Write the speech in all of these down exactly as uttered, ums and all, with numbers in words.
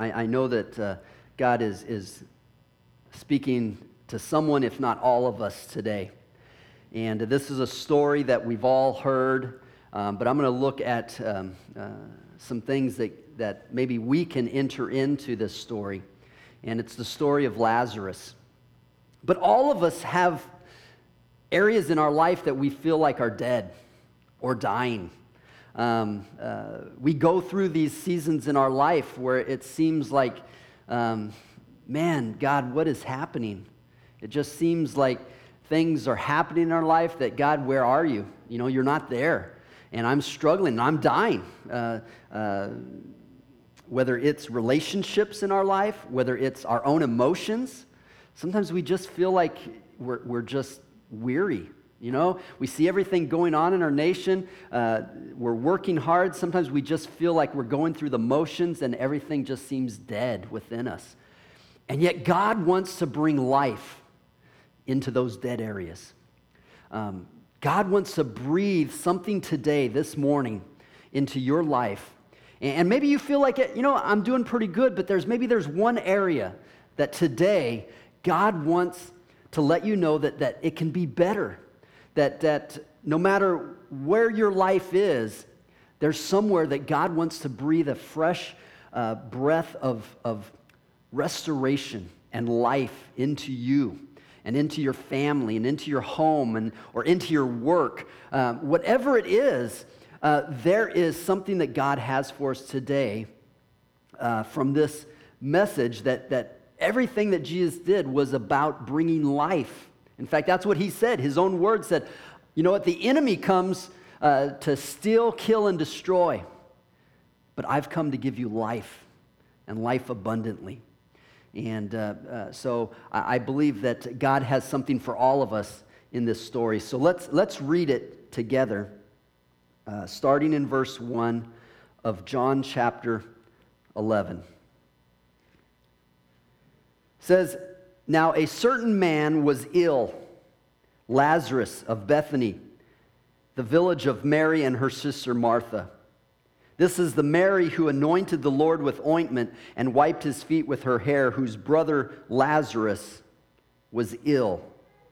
I, I know that uh, God is, is speaking to someone, if not all of us today. And this is a story that we've all heard, um, but I'm going to look at um, uh, some things that, that maybe we can enter into this story. And it's the story of Lazarus. But all of us have areas in our life that we feel like are dead or dying. Um, uh, we go through these seasons in our life where it seems like, um, man, God, what is happening? It just seems like things are happening in our life that, God, where are you? You know, you're not there. And I'm struggling, I'm dying. Uh, uh, whether it's relationships in our life, whether it's our own emotions, sometimes we just feel like we're, we're just weary. You know, we see everything going on in our nation. Uh, we're working hard. Sometimes we just feel like we're going through the motions and everything just seems dead within us. And yet God wants to bring life into those dead areas. Um, God wants to breathe something today, this morning, into your life. And maybe you feel like, you know, I'm doing pretty good, but there's maybe there's one area that today God wants to let you know that, that it can be better. That, that no matter where your life is, there's somewhere that God wants to breathe a fresh uh, breath of, of restoration and life into you and into your family and into your home and or into your work. Uh, whatever it is, uh, there is something that God has for us today uh, from this message that, that everything that Jesus did was about bringing life. In fact, that's what he said. His own word said, you know what, the enemy comes uh, to steal, kill, and destroy. But I've come to give you life, and life abundantly. And uh, uh, so I, I believe that God has something for all of us in this story. So let's, let's read it together, uh, starting in verse one of John chapter eleven. It says, now a certain man was ill, Lazarus of Bethany, the village of Mary and her sister Martha. This is the Mary who anointed the Lord with ointment and wiped his feet with her hair, whose brother Lazarus was ill.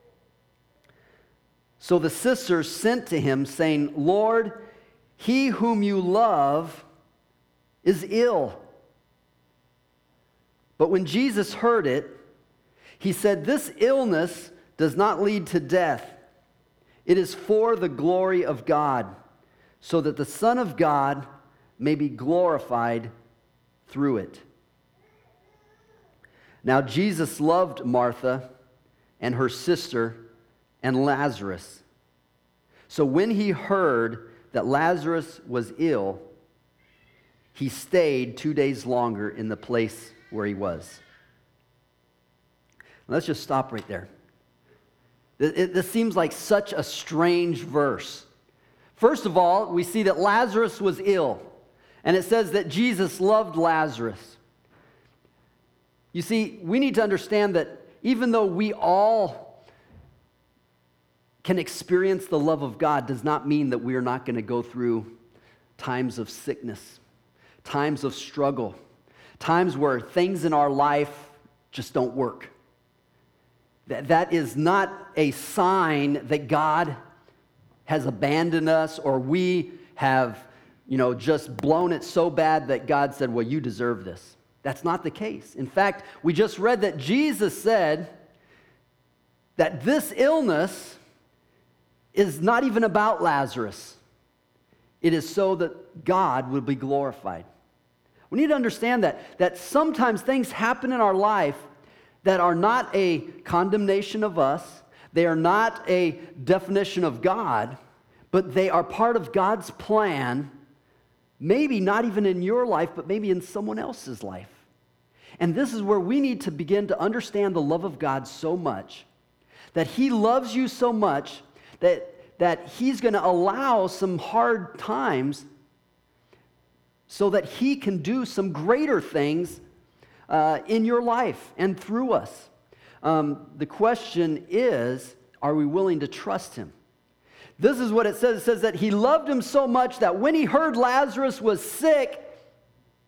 So the sisters sent to him, saying, Lord, he whom you love is ill. But when Jesus heard it, he said, this illness does not lead to death. It is for the glory of God, so that the Son of God may be glorified through it. Now Jesus loved Martha and her sister and Lazarus. So when he heard that Lazarus was ill, he stayed two days longer in the place where he was. Let's just stop right there. This seems like such a strange verse. First of all, we see that Lazarus was ill, and it says that Jesus loved Lazarus. You see, we need to understand that even though we all can experience the love of God, does not mean that we are not going to go through times of sickness, times of struggle, times where things in our life just don't work. That is not a sign that God has abandoned us or we have, you know, just blown it so bad that God said, well, you deserve this. That's not the case. In fact, we just read that Jesus said that this illness is not even about Lazarus. It is so that God would be glorified. We need to understand that, that sometimes things happen in our life that are not a condemnation of us, they are not a definition of God, but they are part of God's plan, maybe not even in your life, but maybe in someone else's life. And this is where we need to begin to understand the love of God so much, that He loves you so much that, that He's going to allow some hard times so that He can do some greater things Uh, in your life and through us. Um, the question is, are we willing to trust Him? This is what it says. It says that He loved him so much that when He heard Lazarus was sick,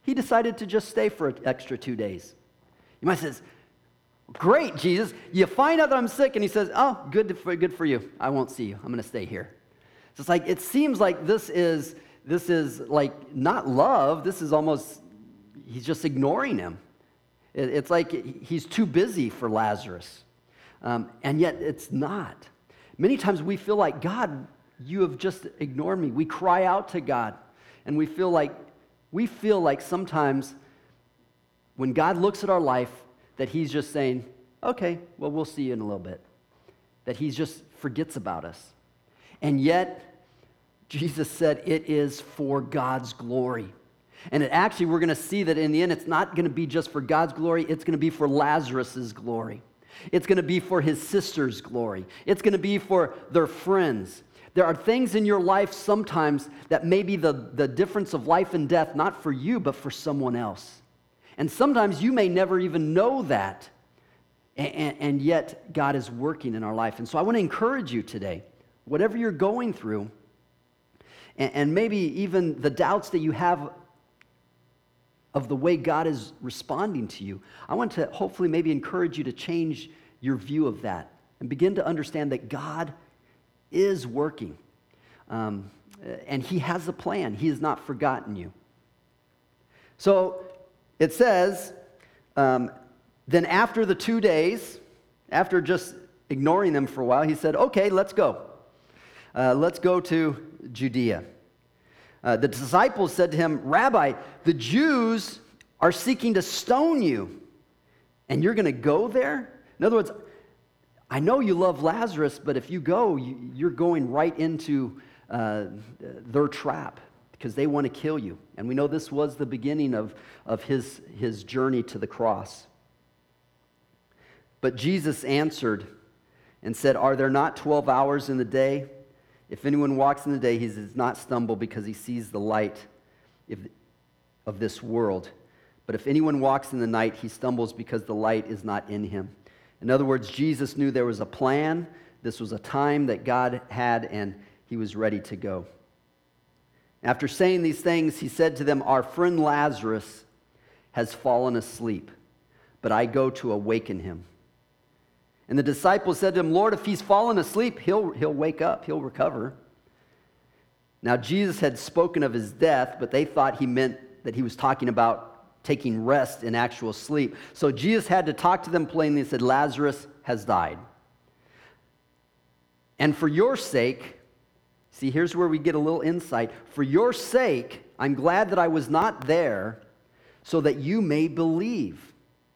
he decided to just stay for an extra two days. You might say, great, Jesus. You find out that I'm sick, and he says, oh, good for, good for you. I won't see you. I'm going to stay here. So it's like, it seems like this is, this is like not love. This is almost, he's just ignoring him. It, it's like he's too busy for Lazarus. Um, and yet it's not. Many times we feel like, God, you have just ignored me. We cry out to God, and we feel like, we feel like sometimes when God looks at our life, that he's just saying, okay, well, we'll see you in a little bit. That he just forgets about us. And yet, Jesus said it is for God's glory. And it actually, we're going to see that in the end, it's not going to be just for God's glory. It's going to be for Lazarus's glory. It's going to be for his sister's glory. It's going to be for their friends. There are things in your life sometimes that may be the, the difference of life and death, not for you, but for someone else. And sometimes you may never even know that, and, and yet God is working in our life. And so I want to encourage you today, whatever you're going through, and, and maybe even the doubts that you have of the way God is responding to you, I want to hopefully maybe encourage you to change your view of that and begin to understand that God is working. Um, and he has a plan. He has not forgotten you. So it says, um, then after the two days, after just ignoring them for a while, he said, okay, let's go. Uh, let's go to Judea. Uh, the disciples said to him, Rabbi, the Jews are seeking to stone you, and you're going to go there? In other words, I know you love Lazarus, but if you go, you, you're going right into uh, their trap, because they want to kill you. And we know this was the beginning of, of his, his journey to the cross. But Jesus answered and said, are there not twelve hours in the day? If anyone walks in the day, he does not stumble because he sees the light of this world. But if anyone walks in the night, he stumbles because the light is not in him. In other words, Jesus knew there was a plan. This was a time that God had, and he was ready to go. After saying these things, he said to them, our friend Lazarus has fallen asleep, but I go to awaken him. And the disciples said to him, Lord, if he's fallen asleep, he'll, he'll wake up, he'll recover. Now Jesus had spoken of his death, but they thought he meant that he was talking about taking rest in actual sleep. So Jesus had to talk to them plainly and said, Lazarus has died. And for your sake, see, here's where we get a little insight. For your sake, I'm glad that I was not there, so that you may believe.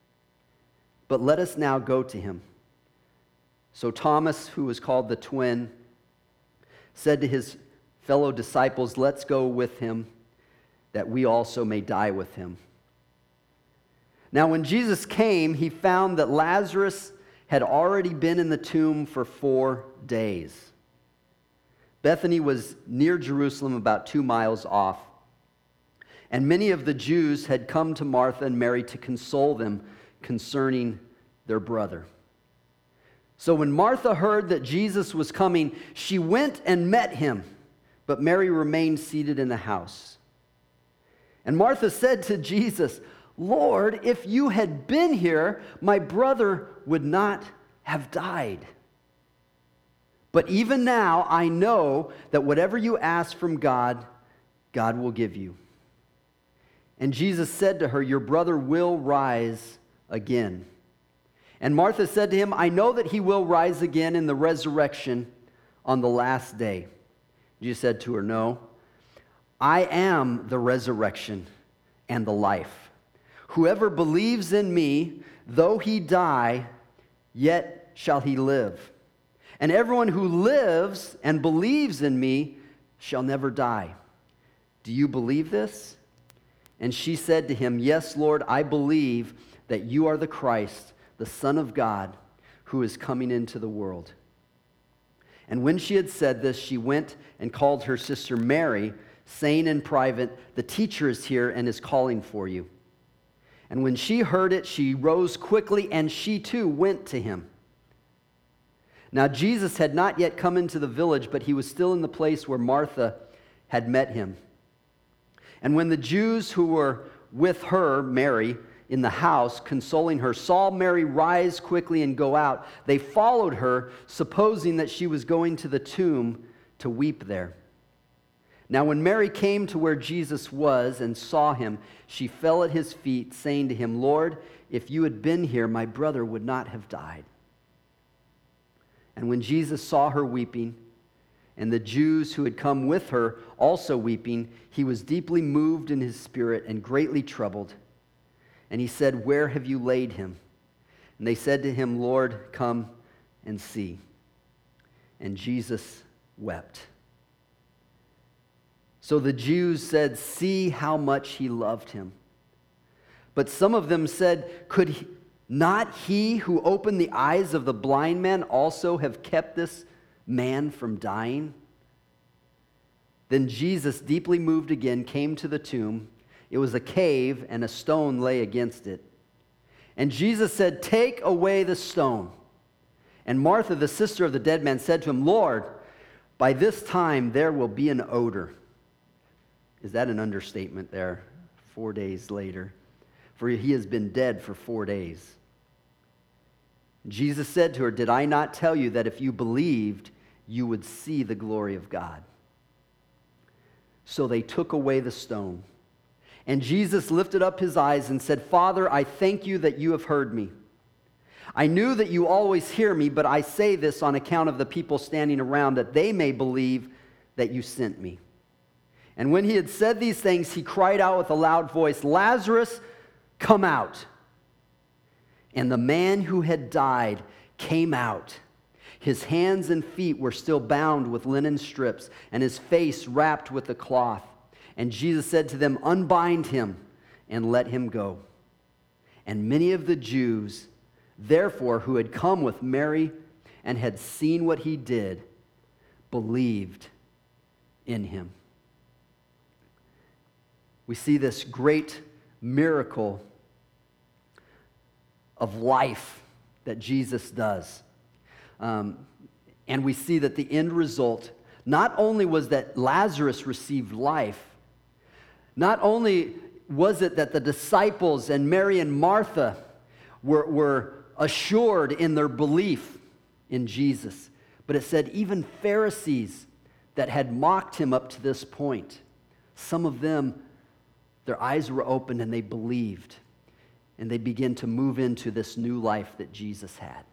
But let us now go to him. So Thomas, who was called the twin, said to his fellow disciples, let's go with him, that we also may die with him. Now when Jesus came, he found that Lazarus had already been in the tomb for four days. Bethany was near Jerusalem, about two miles off. And many of the Jews had come to Martha and Mary to console them concerning their brother. So when Martha heard that Jesus was coming, she went and met him, but Mary remained seated in the house. And Martha said to Jesus, Lord, if you had been here, my brother would not have died. But even now I know that whatever you ask from God, God will give you. And Jesus said to her, your brother will rise again. And Martha said to him, I know that he will rise again in the resurrection on the last day. Jesus said to her, no, I am the resurrection and the life. Whoever believes in me, though he die, yet shall he live. And everyone who lives and believes in me shall never die. Do you believe this? And she said to him, yes, Lord, I believe that you are the Christ, the Son of God, who is coming into the world. And when she had said this, she went and called her sister Mary, saying in private, the teacher is here and is calling for you. And when she heard it, she rose quickly, and she too went to him. Now Jesus had not yet come into the village, but he was still in the place where Martha had met him. And when the Jews who were with her, Mary, in the house, consoling her, saw Mary rise quickly and go out. They followed her, supposing that she was going to the tomb to weep there. Now when Mary came to where Jesus was and saw him, she fell at his feet, saying to him, Lord, if you had been here, my brother would not have died. And when Jesus saw her weeping, and the Jews who had come with her also weeping, he was deeply moved in his spirit and greatly troubled. And he said, where have you laid him? And they said to him, Lord, come and see. And Jesus wept. So the Jews said, see how much he loved him. But some of them said, could he, not he who opened the eyes of the blind man also have kept this man from dying? Then Jesus, deeply moved again, came to the tomb. It was a cave, and a stone lay against it. And Jesus said, take away the stone. And Martha, the sister of the dead man, said to him, Lord, by this time there will be an odor. Is that an understatement there? Four days later. For he has been dead for four days. Jesus said to her, did I not tell you that if you believed, you would see the glory of God? So they took away the stone. And Jesus lifted up his eyes and said, Father, I thank you that you have heard me. I knew that you always hear me, but I say this on account of the people standing around, that they may believe that you sent me. And when he had said these things, he cried out with a loud voice, Lazarus, come out. And the man who had died came out. His hands and feet were still bound with linen strips, and his face wrapped with a cloth. And Jesus said to them, unbind him and let him go. And many of the Jews, therefore, who had come with Mary and had seen what he did, believed in him. We see this great miracle of life that Jesus does. Um, and we see that the end result, not only was that Lazarus received life, not only was it that the disciples and Mary and Martha were, were assured in their belief in Jesus, but it said even Pharisees that had mocked him up to this point, some of them, their eyes were opened and they believed. And they began to move into this new life that Jesus had.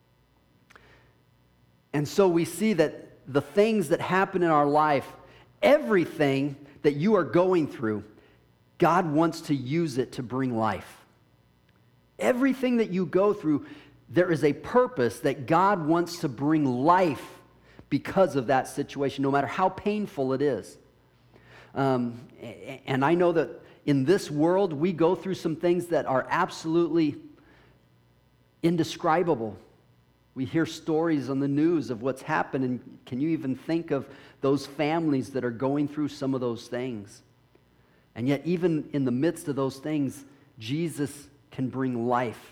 And so we see that the things that happen in our life, everything that you are going through, God wants to use it to bring life. Everything that you go through, there is a purpose that God wants to bring life because of that situation, no matter how painful it is. Um, and I know that in this world, we go through some things that are absolutely indescribable. We hear stories on the news of what's happened, and can you even think of those families that are going through some of those things? And yet, even in the midst of those things, Jesus can bring life.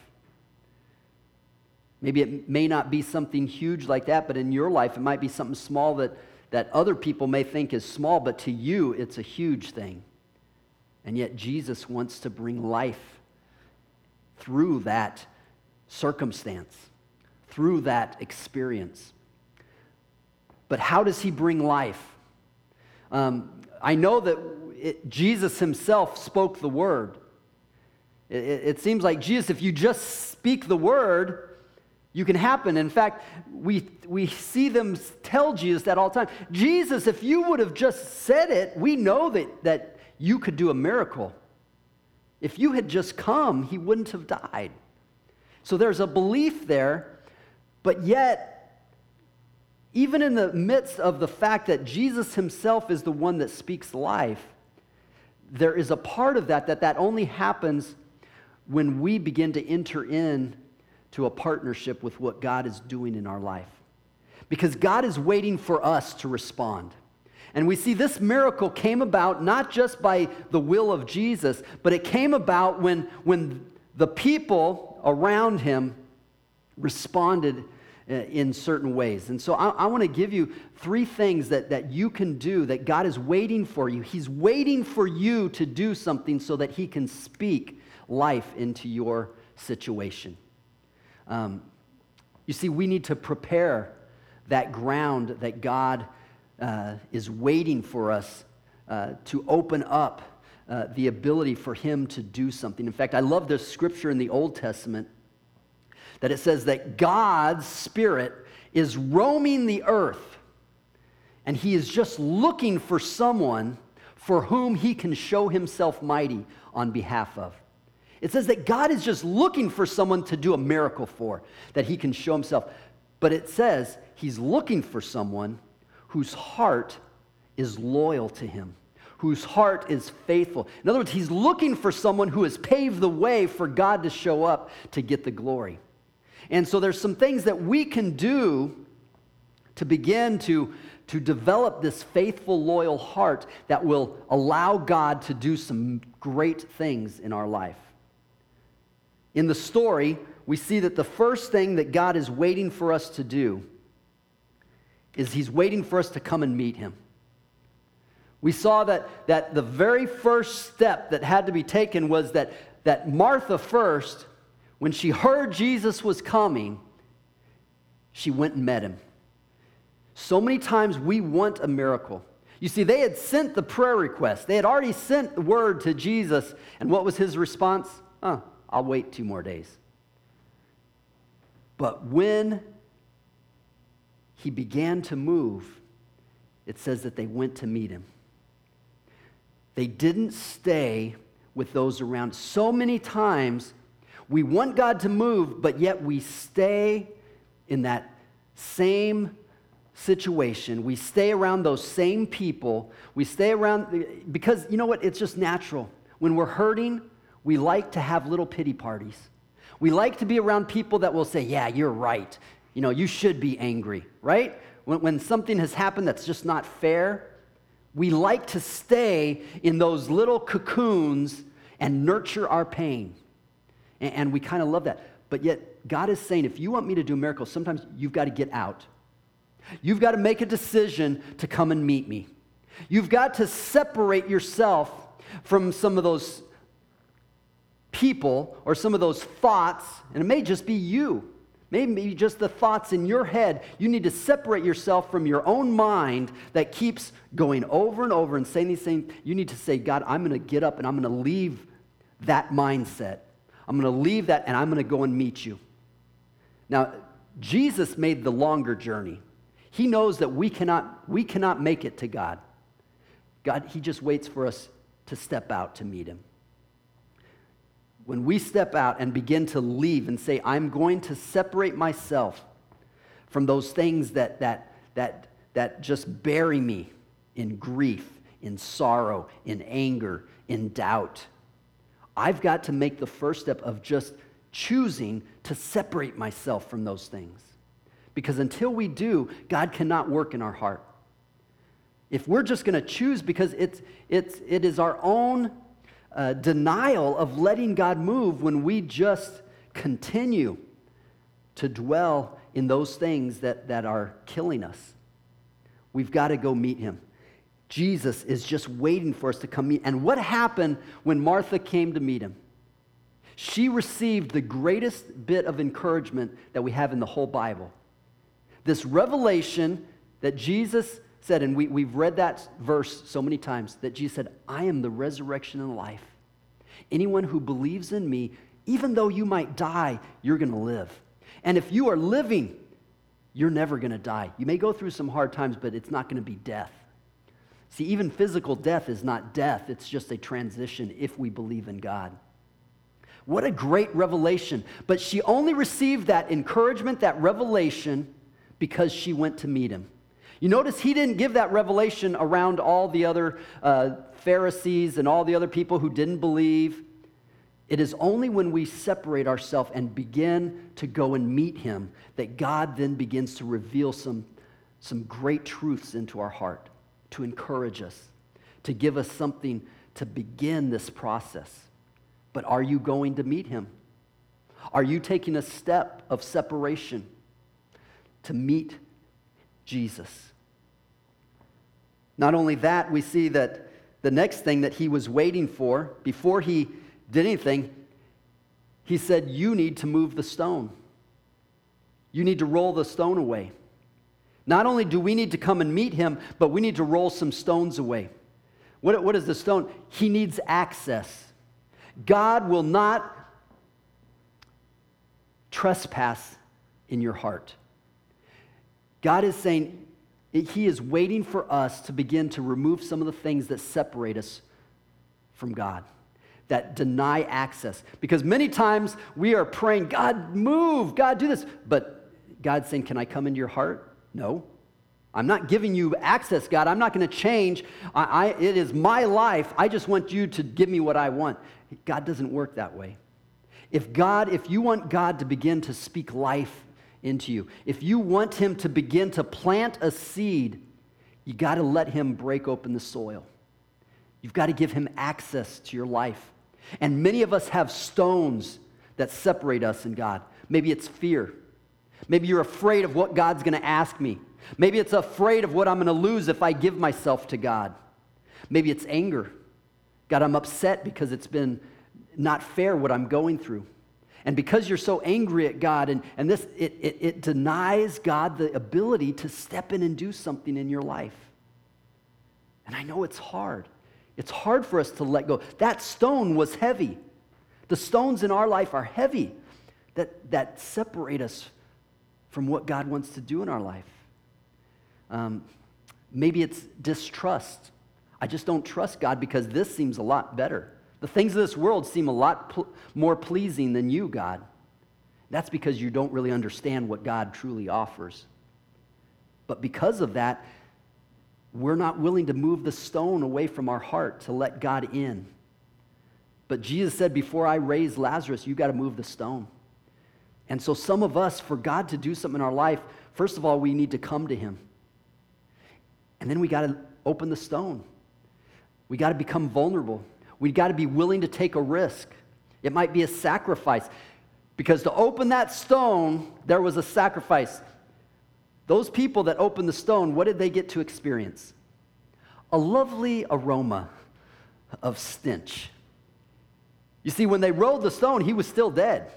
Maybe it may not be something huge like that, but in your life, it might be something small that that other people may think is small, but to you, it's a huge thing. And yet Jesus wants to bring life through that circumstance, through that experience. But how does he bring life? Um, I know that it, Jesus himself spoke the word. It, it, it seems like, Jesus, if you just speak the word, you can happen. In fact, we we see them tell Jesus that all the time. Jesus, if you would have just said it, we know that, that you could do a miracle. If you had just come, he wouldn't have died. So there's a belief there, but yet, even in the midst of the fact that Jesus himself is the one that speaks life, there is a part of that that that only happens when we begin to enter in to a partnership with what God is doing in our life. Because God is waiting for us to respond. And we see this miracle came about not just by the will of Jesus, but it came about when, when the people around him responded in certain ways. And so I, I want to give you three things that, that you can do that God is waiting for you. He's waiting for you to do something so that he can speak life into your situation. Um, you see, we need to prepare that ground that God uh, is waiting for us uh, to open up uh, the ability for him to do something. In fact, I love this scripture in the Old Testament that it says that God's Spirit is roaming the earth, and he is just looking for someone for whom he can show himself mighty on behalf of. It says that God is just looking for someone to do a miracle for, that he can show himself. But it says he's looking for someone whose heart is loyal to him, whose heart is faithful. In other words, he's looking for someone who has paved the way for God to show up to get the glory. And so there's some things that we can do to begin to, to develop this faithful, loyal heart that will allow God to do some great things in our life. In the story, we see that the first thing that God is waiting for us to do is he's waiting for us to come and meet him. We saw that, that the very first step that had to be taken was that, that Martha first, when she heard Jesus was coming, she went and met him. So many times we want a miracle. You see, they had sent the prayer request. They had already sent the word to Jesus, and what was his response? Oh, I'll wait two more days. But when he began to move, it says that they went to meet him. They didn't stay with those around. So many times we want God to move, but yet we stay in that same situation. We stay around those same people. We stay around, because you know what? It's just natural. When we're hurting, we like to have little pity parties. We like to be around people that will say, yeah, you're right. You know, you should be angry, right? When, when something has happened that's just not fair, we like to stay in those little cocoons and nurture our pain. And, and we kind of love that. But yet, God is saying, if you want me to do miracles, sometimes you've got to get out. You've got to make a decision to come and meet me. You've got to separate yourself from some of those people or some of those thoughts, and it may just be you. Maybe just the thoughts in your head. You need to separate yourself from your own mind that keeps going over and over and saying these things. You need to say, God, I'm going to get up and I'm going to leave that mindset. I'm going to leave that and I'm going to go and meet you. Now, Jesus made the longer journey. He knows that we cannot, we cannot make it to God. God, he just waits for us to step out to meet him. When we step out and begin to leave and say, I'm going to separate myself from those things that, that, that, that just bury me in grief, in sorrow, in anger, in doubt, I've got to make the first step of just choosing to separate myself from those things. Because until we do, God cannot work in our heart. If we're just going to choose because it's, it's, it is our own Uh, denial of letting God move when we just continue to dwell in those things that, that are killing us. We've got to go meet him. Jesus is just waiting for us to come meet. And what happened when Martha came to meet him? She received the greatest bit of encouragement that we have in the whole Bible. This revelation that Jesus said, and we, we've read that verse so many times, that Jesus said, I am the resurrection and life. Anyone who believes in me, even though you might die, you're going to live. And if you are living, you're never going to die. You may go through some hard times, but it's not going to be death. See, even physical death is not death. It's just a transition if we believe in God. What a great revelation. But she only received that encouragement, that revelation, because she went to meet him. You notice he didn't give that revelation around all the other uh, Pharisees and all the other people who didn't believe. It is only when we separate ourselves and begin to go and meet him that God then begins to reveal some, some great truths into our heart, to encourage us, to give us something to begin this process. But are you going to meet him? Are you taking a step of separation? to meet Jesus. Not only that, we see that the next thing that he was waiting for, before he did anything, he said, you need to move the stone. You need to roll the stone away. Not only do we need to come and meet him, but we need to roll some stones away. What, what is the stone? He needs access. God will not trespass in your heart. God is saying he is waiting for us to begin to remove some of the things that separate us from God, that deny access. Because many times we are praying, God, move, God, do this. But God's saying, can I come into your heart? No. I'm not giving you access, God. I'm not going to change. I, I, it is my life. I just want you to give me what I want. God doesn't work that way. If God, if you want God to begin to speak life into you, if you want him to begin to plant a seed, you got to let him break open the soil. You've got to give him access to your life. And many of us have stones that separate us and God. Maybe it's fear. Maybe you're afraid of what God's going to ask me. Maybe it's afraid of what I'm going to lose if I give myself to God. Maybe it's anger. God, I'm upset because it's been not fair what I'm going through. And because you're so angry at God, and, and this it, it, it denies God the ability to step in and do something in your life. And I know it's hard. It's hard for us to let go. That stone was heavy. The stones in our life are heavy that, that separate us from what God wants to do in our life. Um, maybe it's distrust. I just don't trust God because this seems a lot better. The things of this world seem a lot pl- more pleasing than you, God. That's because you don't really understand what God truly offers. But because of that, we're not willing to move the stone away from our heart to let God in. But Jesus said, before I raise Lazarus, you got to move the stone. And so some of us, for God to do something in our life, first of all, we need to come to him. And then we got to open the stone. We got to become vulnerable. We got to be willing to take a risk. It might be a sacrifice. Because to open that stone, there was a sacrifice. Those people that opened the stone, what did they get to experience? A lovely aroma of stench. You see, when they rolled the stone, he was still dead.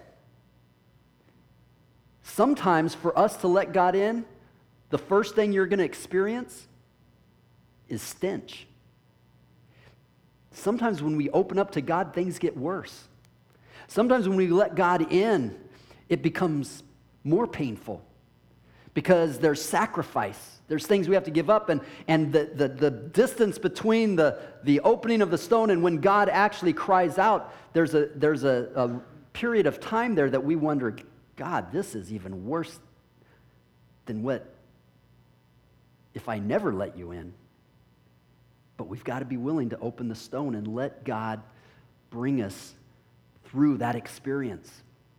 Sometimes for us to let God in, the first thing you're going to experience is stench. Sometimes when we open up to God, things get worse. Sometimes when we let God in, it becomes more painful because there's sacrifice. There's things we have to give up, and, and the, the, the distance between the, the opening of the stone and when God actually cries out, there's a, there's a, a period of time there that we wonder, God, this is even worse than what if I never let you in. But we've got to be willing to open the stone and let God bring us through that experience.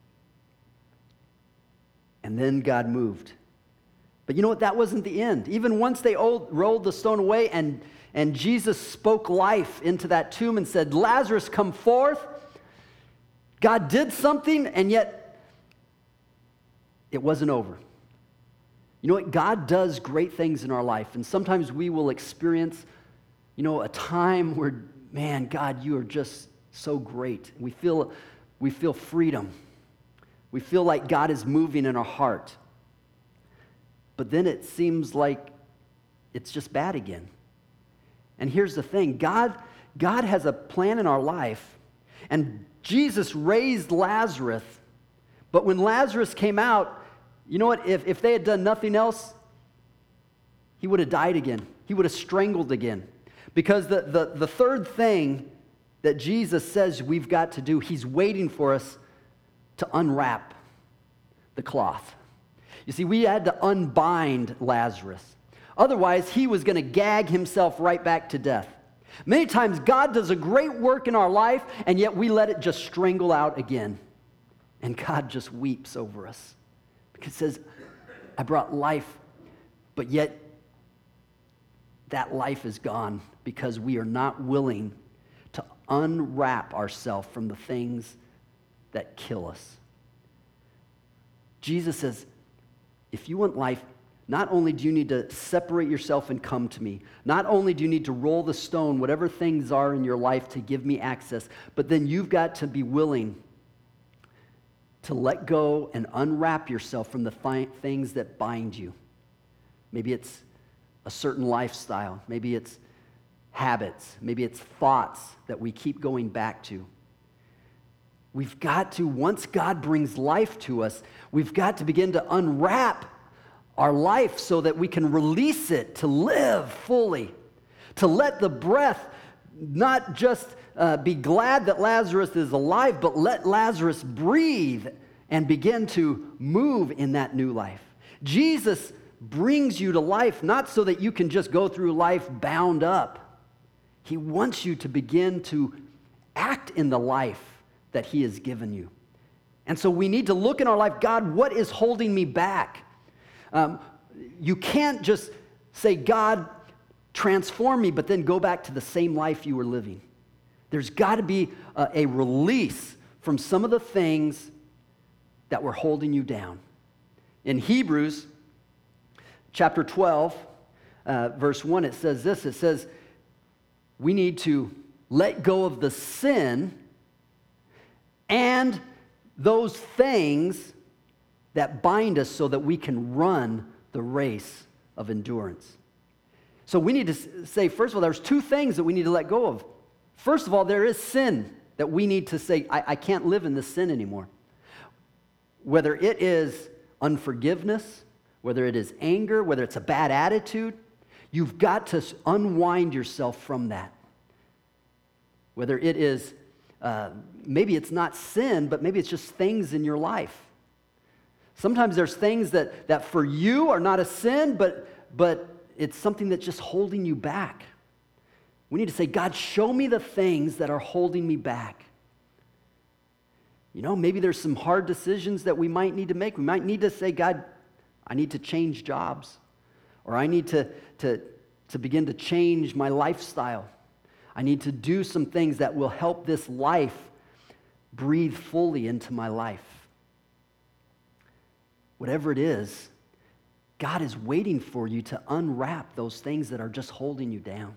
And then God moved. But you know what? That wasn't the end. Even once they old, rolled the stone away and, and Jesus spoke life into that tomb and said, Lazarus, come forth. God did something, and yet it wasn't over. You know what? God does great things in our life, and sometimes we will experience, you know, a time where, man, God, you are just so great. We feel, we feel freedom. We feel like God is moving in our heart. But then it seems like it's just bad again. And here's the thing. God, God has a plan in our life, and Jesus raised Lazarus. But when Lazarus came out, you know what? If, if they had done nothing else, he would have died again. He would have strangled again. Because the, the, the third thing that Jesus says we've got to do, he's waiting for us to unwrap the cloth. You see, we had to unbind Lazarus. Otherwise, he was going to gag himself right back to death. Many times, God does a great work in our life, and yet we let it just strangle out again. And God just weeps over us. Because it says, I brought life, but yet that life is gone because we are not willing to unwrap ourselves from the things that kill us. Jesus says, if you want life, not only do you need to separate yourself and come to me, not only do you need to roll the stone, whatever things are in your life to give me access, but then you've got to be willing to let go and unwrap yourself from the fi- things that bind you. Maybe it's a certain lifestyle. Maybe it's habits. Maybe it's thoughts that we keep going back to. We've got to, once God brings life to us, we've got to begin to unwrap our life so that we can release it to live fully, to let the breath not just uh, be glad that Lazarus is alive, but let Lazarus breathe and begin to move in that new life. Jesus brings you to life not so that you can just go through life bound up. He wants you to begin to act in the life that he has given you. And so we need to look in our life, God, what is holding me back? Um, you can't just say, God, transform me, but then go back to the same life you were living. There's got to be a, a release from some of the things that were holding you down. In Hebrews chapter twelve, uh, verse one, it says this. It says, we need to let go of the sin and those things that bind us so that we can run the race of endurance. So we need to say, first of all, there's two things that we need to let go of. First of all, there is sin that we need to say, I, I can't live in this sin anymore. Whether it is unforgiveness, whether it is anger, whether it's a bad attitude, you've got to unwind yourself from that. Whether it is, uh, maybe it's not sin, but maybe it's just things in your life. Sometimes there's things that, that for you are not a sin, but, but it's something that's just holding you back. We need to say, God, show me the things that are holding me back. You know, maybe there's some hard decisions that we might need to make. We might need to say, God, I need to change jobs, or I need to, to, to begin to change my lifestyle. I need to do some things that will help this life breathe fully into my life. Whatever it is, God is waiting for you to unwrap those things that are just holding you down.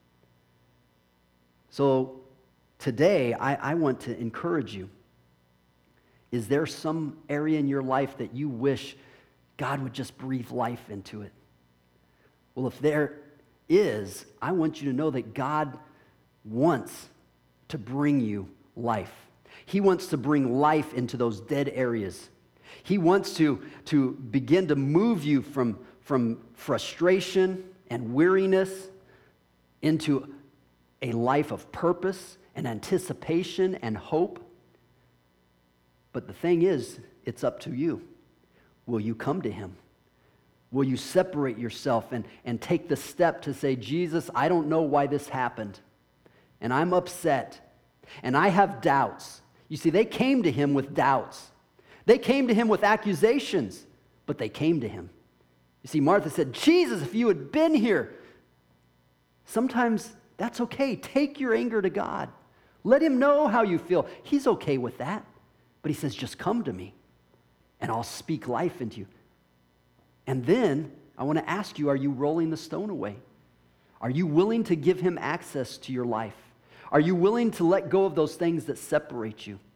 So today, I, I want to encourage you. Is there some area in your life that you wish God would just breathe life into it? Well, if there is, I want you to know that God wants to bring you life. He wants to bring life into those dead areas. He wants to, to begin to move you from, from frustration and weariness into a life of purpose and anticipation and hope. But the thing is, it's up to you. Will you come to him? Will you separate yourself and, and take the step to say, Jesus, I don't know why this happened, and I'm upset, and I have doubts. You see, they came to him with doubts. They came to him with accusations, but they came to him. You see, Martha said, Jesus, if you had been here. Sometimes that's okay. Take your anger to God. Let him know how you feel. He's okay with that. But he says, just come to me, and I'll speak life into you. And then I want to ask you, are you rolling the stone away? Are you willing to give him access to your life? Are you willing to let go of those things that separate you?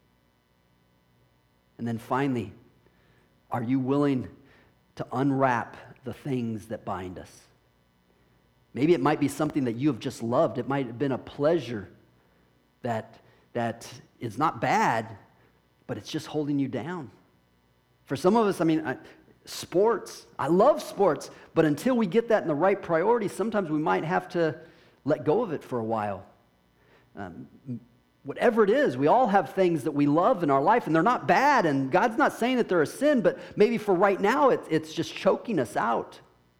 And then finally, are you willing to unwrap the things that bind us? Maybe it might be something that you have just loved. It might have been a pleasure that, that is not bad, but it's just holding you down. For some of us, I mean, I, sports. I love sports, but until we get that in the right priority, sometimes we might have to let go of it for a while. Um, whatever it is, we all have things that we love in our life, and they're not bad, and God's not saying that they're a sin, but maybe for right now, it, it's just choking us out.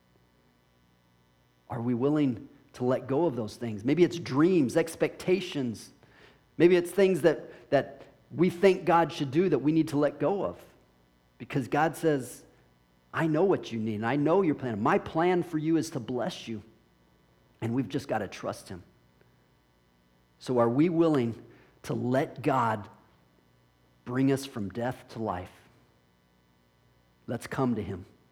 Are we willing to let go of those things? Maybe it's dreams, expectations. Maybe it's things that, that we think God should do that we need to let go of. Because God says, I know what you need, and I know your plan. My plan for you is to bless you, and we've just got to trust him. So are we willing to let God bring us from death to life? Let's come to him.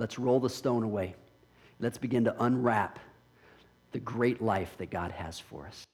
Let's roll the stone away. Let's begin to unwrap the great life that God has for us.